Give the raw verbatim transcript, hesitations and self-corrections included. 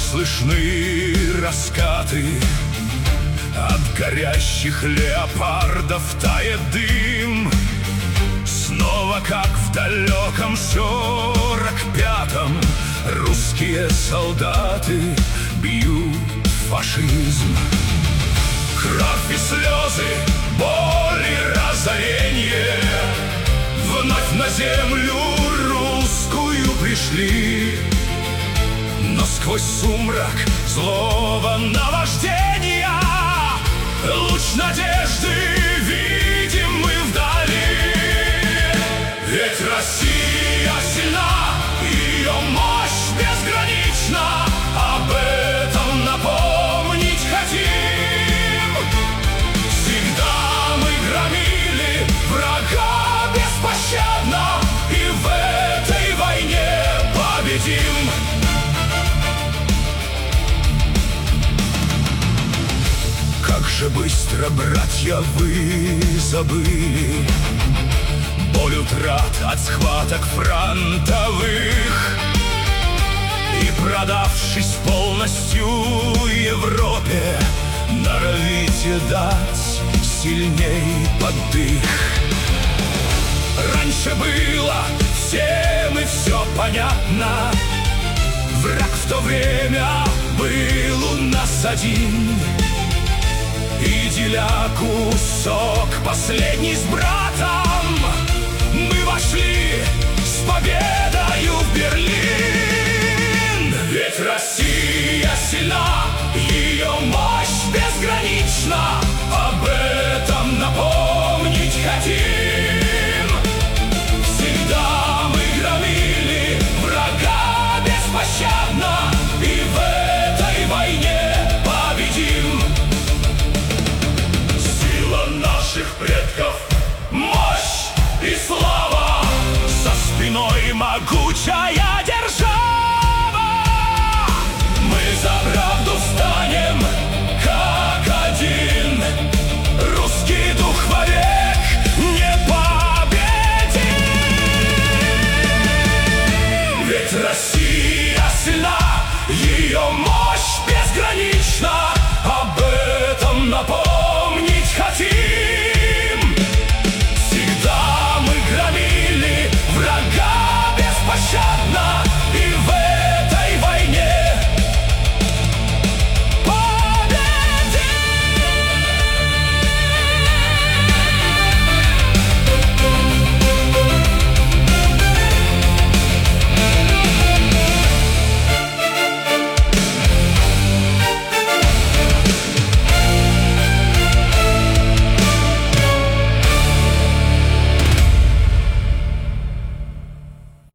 слышны раскаты, от горящих леопардов тает дым. Снова, как в далеком сорок пятом, русские солдаты бьют фашизм. Кровь и слезы, боль и разорение вновь на землю русскую пришли. Но сквозь сумрак злого наваждения луч надежды видим мы вдали. Ведь Россия сильна, ее мощь безгранична, об этом напомнить хотим. Всегда мы громили врага беспощадно, и в этой войне победим. Как же быстро, братья, вы забыли боль утрат от схваток фронтовых, и, продавшись полностью Европе, норовите дать сильней поддых. Раньше было всем и все понятно, враг в то время был у нас один, и деля кусок последний с братом, мы вошли с победою в Берлин. Ведь Россия сильна, ее мощь безгранична, об этом напомнить хотим. Всегда мы громили врага беспощадно, и в этой войне победим. Сила наших предков, мощь и слава, за спиной могучая